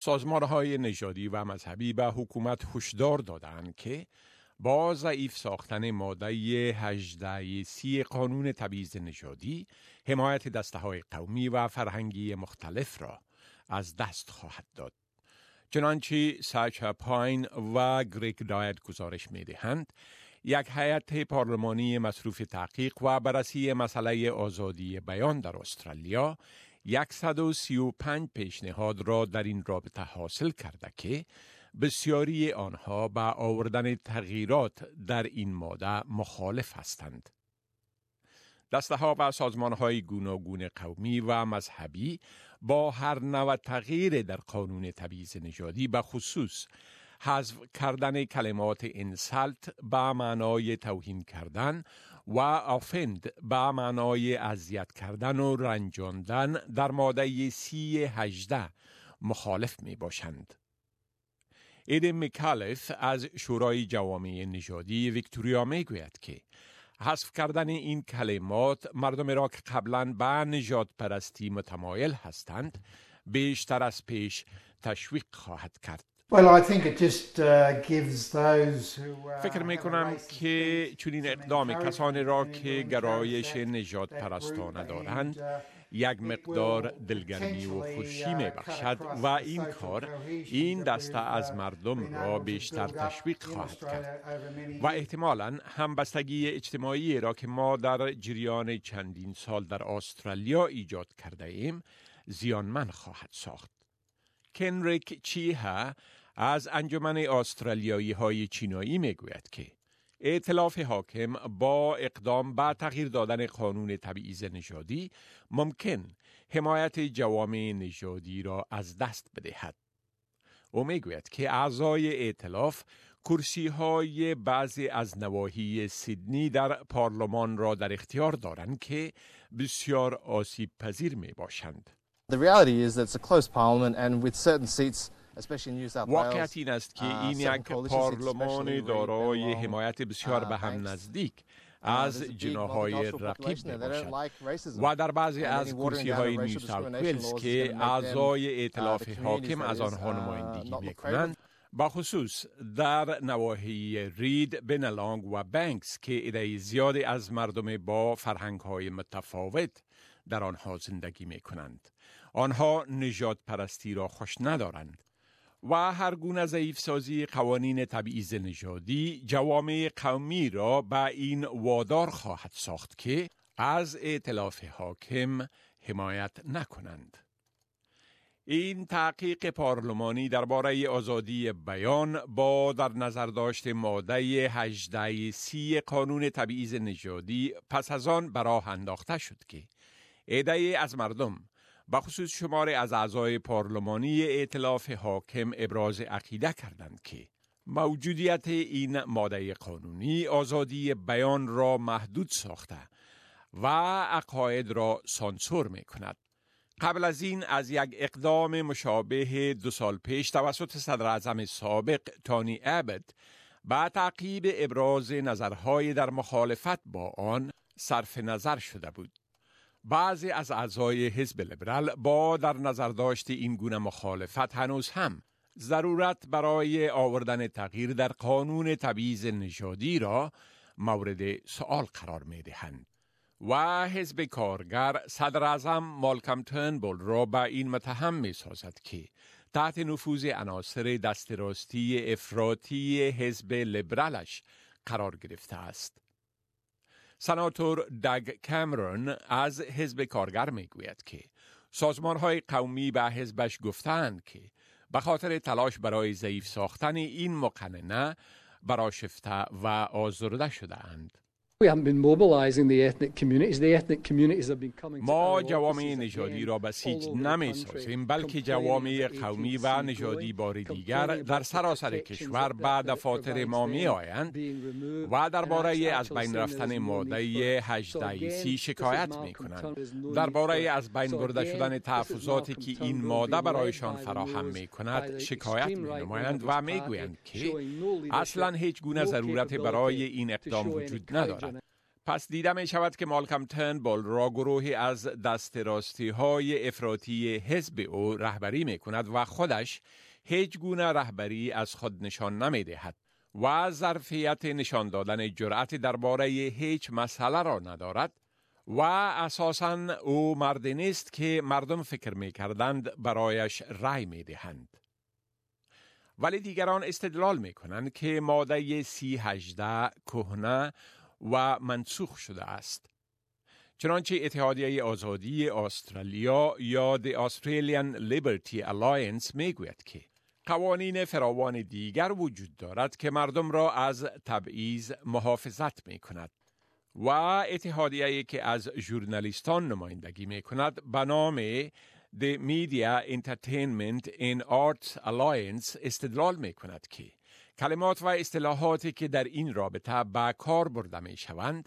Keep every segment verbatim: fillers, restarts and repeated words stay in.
سازمان‌های نژادی و مذهبی به حکومت هشدار دادند که با ضعیف ساختن ماده هجده سی قانون تبعیض نژادی حمایت دسته‌های قومی و فرهنگی مختلف را از دست خواهد داد. چنانچه ساچا پاین و گریگ دایت گزارش می‌دهند، یک هیئت پارلمانی مصروف تحقیق و بررسی مسئله آزادی بیان در استرالیا صد و سی و پنج پیشنهاد را در این رابطه حاصل کرده که بسیاری آنها به آوردن تغییرات در این ماده مخالف هستند. دسته‌ها و سازمان‌های گوناگون قومی و مذهبی با هر نوع تغییر در قانون تبعیض نژادی به خصوص حذف کردن کلمات انسالت به معنای توهین کردن و آفند به معنای اذیت کردن و رنجاندن در ماده سی هجده مخالف می باشند. ایدم میکالف از شورای جوامع نژادی ویکتوریا می گوید که حذف کردن این کلمات مردم را که قبلاً به نژاد پرستی متمایل هستند بیشتر از پیش تشویق خواهد کرد. Well, I think it just uh, gives those who uh, فکر می کنم که چنین اقدام کسانی را که گرایش نژاد پرستانه دارند یک مقدار دلگرمی و خوشی می بخشد و این کار این دسته از مردم را بیشتر تشویق خواهد کرد و احتمالاً همبستگی اجتماعی را که ما در جریان چندین سال در استرالیا ایجاد کرده ایم زیانمند خواهد ساخت. کنریک چیها از انجمن استرالیایی های چینایی می گوید که ائتلاف حاکم با اقدام به تغییر دادن قانون تبعیض نژادی ممکن حمایت جوامع نژادی را از دست بدهد. او می گوید که اعضای ائتلاف کرسی های بعضی از نواحی سیدنی در پارلمان را در اختیار دارند که بسیار آسیب پذیر می باشند. The reality is that it's a close parliament and with certain seats especially in New South Wales. واقعیت این است که این یک پارلمان دارای حمایت بسیار به هم نزدیک از جناح‌های رقیب میباشد و در بعضی از کرسی‌های نیو ساوت ویلز که اعضای ائتلاف حاکم از آنها نمایندگی میکنند با خصوص در نواحی رید، بنلانگ و بانکس که عده زیادی از مردم با فرهنگ‌های متفاوت در آنها زندگی میکنند. آنها نژاد پرستی را خوش ندارند و هر گونه ضعیف سازی قوانین تبعیض نژادی جوامع قومی را به این وادار خواهد ساخت که از ائتلاف حاکم حمایت نکنند. این تحقیق پارلمانی درباره آزادی بیان با در نظر داشت ماده هجده سی قانون تبعیض نژادی پس از آن به راه انداخته شد که عده از مردم بخصوص شماری از اعضای پارلمانی ائتلاف حاکم ابراز عقیده کردند که موجودیت این ماده قانونی آزادی بیان را محدود ساخته و عقاید را سانسور می کند. قبل از این از یک اقدام مشابه دو سال پیش توسط صدر اعظم سابق تونی ابت با تعقیب ابراز نظرهای در مخالفت با آن صرف نظر شده بود. بعضی از اعضای حزب لیبرال با در نظر داشت این گونه مخالفت هنوز هم ضرورت برای آوردن تغییر در قانون تبعیض نژادی را مورد سؤال قرار می دهند و حزب کارگر صدر اعظم مالکم ترنبول را به این متهم می سازد که تحت نفوذ عناصر دست راستی افراطی حزب لیبرالش قرار گرفته است. سناتور دگ کامرون از حزب کارگر می گوید که سازمان‌های قومی به حزبش گفتند که به خاطر تلاش برای ضعیف ساختن این مقننه برآشفته و آزرده شده اند. ما جوامع نژادی را بسیج نمی سازیم بلکه جوامع قومی و نژادی بار دیگر در سراسر کشور به دفاتر ما می آیند و درباره از بین رفتن ماده هجده سی شکایت می کنند. درباره از بین برده شدن تحفظاتی که این ماده برایشان فراهم می کند شکایت می نمایند و می گویند که اصلا هیچ گونه ضرورت برای این اقدام وجود ندارد. پس دیده می شود که مالکام ترنبول را گروهی از دست راستی های افراطی حزب او رهبری می کند و خودش هیچ گونه رهبری از خود نشان نمی دهد و ظرفیت نشان دادن جرأت درباره هیچ مسئله را ندارد و اساساً او مردی نیست که مردم فکر می کردند برایش رای می دهند. ولی دیگران استدلال می کنند که ماده سی هجده کهنه و منسوخ شده است. چنانچه اتحادیه آزادی استرالیا یا The Australian Liberty Alliance می گوید که قوانین فراوان دیگر وجود دارد که مردم را از تبعیض محافظت می کند و اتحادیه‌ای که از ژورنالیستان نمایندگی می کند به نام The Media Entertainment and Arts Alliance استدلال می کند که کلمات و اصطلاحاتی که در این رابطه به کار برده می شوند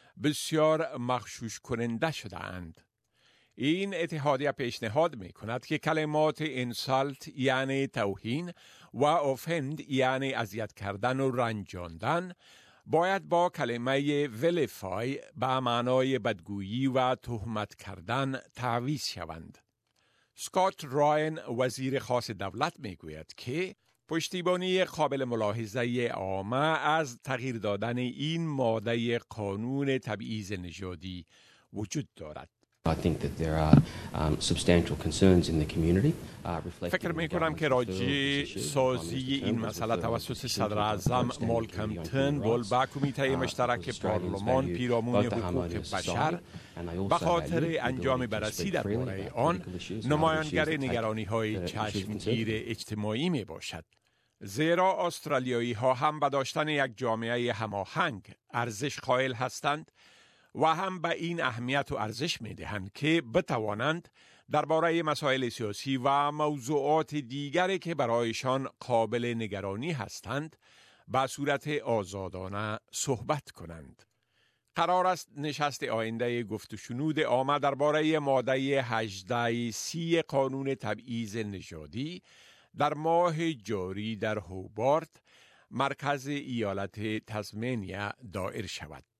بسیار مغشوش کننده شده اند. این اتحادیه پیشنهاد می کند که کلمات انسالت یعنی توهین و اوفند یعنی اذیت کردن و رنجاندن باید با کلمه ویلیفای به معنای بدگویی و تهمت کردن تعویض شوند. سکات راین وزیر خاص دولت می گوید که پشتیبانی قابل ملاحظه عامه از تغییر دادن این ماده قانون تبعیض نژادی وجود دارد. I think that there are um, substantial concerns in the community. فکر می کنم که راجع سازی این مسئله توسط صدر اعظم مالکام ترنبول با کمیته مشترک پارلمان پیرامون حقوق بشر به خاطر انجام بررسی درباره آن نمایانگر نگرانی های چشمگیر اجتماعی می باشد. زیرا استرالیایی ها هم به داشتن یک جامعه هماهنگ ارزش قائل هستند و هم به این اهمیت و ارزش می دهند که بتوانند درباره مسائل سیاسی و موضوعات دیگری که برایشان قابل نگرانی هستند به صورت آزادانه صحبت کنند. قرار است نشست آینده گفت و شنود عامه درباره ماده هجده سی قانون تبعیض نژادی در ماه جاری در هوبارت مرکز ایالت تسمانیا دایر شود.